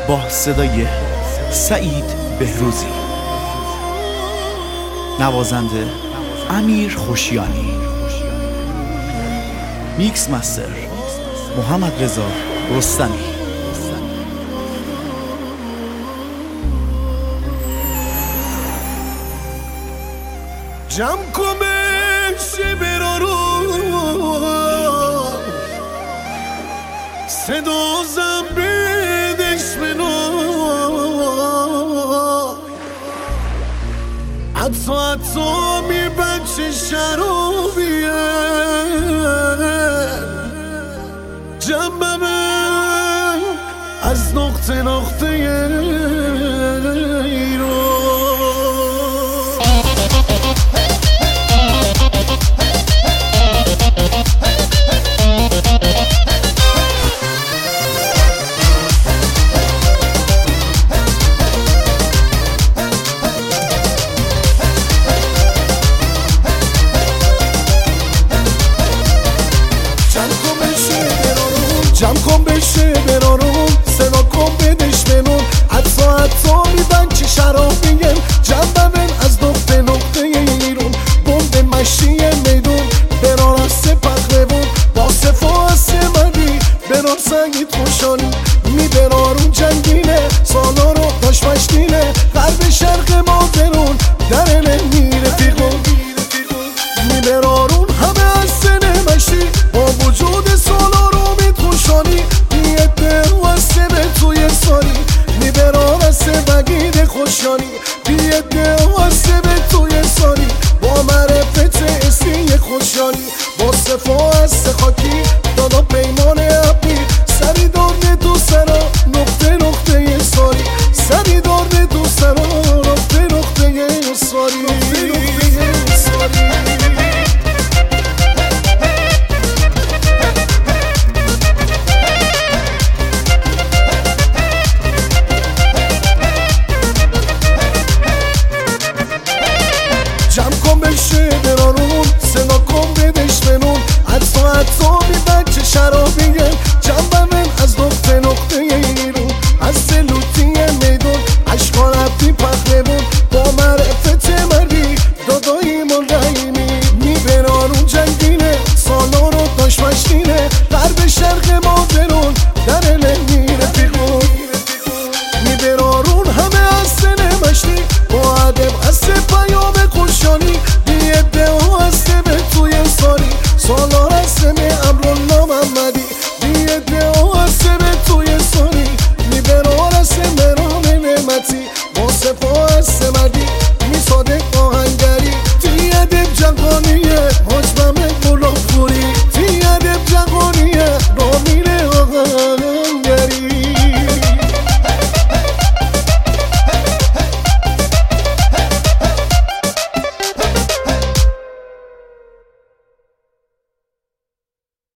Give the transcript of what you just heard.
با صدای سعید بهروزی، نوازنده امیر خوشیانی، میکس مستر محمد رضا رستمی. جمع کمش برارو صدا زن بدش بنا حتی می بچه شرابیه جنبه از نقطه ایران. جمع کن بشه برارون صدا کن بدش بنون حتی میدن چه شراب میگن جنبه من از نقطه ایرون بند مشی میدون برار از سپق ببون با صفا از سمدی برار سنگیت خوشانی می برارون جنگینه سالا رو داشت مشتینه قلب شرق ما برون درنه میره فیقون می برارون همه از سنه مشی با وجود سالا رو خوشانی بیده واسه به توی سانی با معرفت اسی خوشانی با صفا از خاک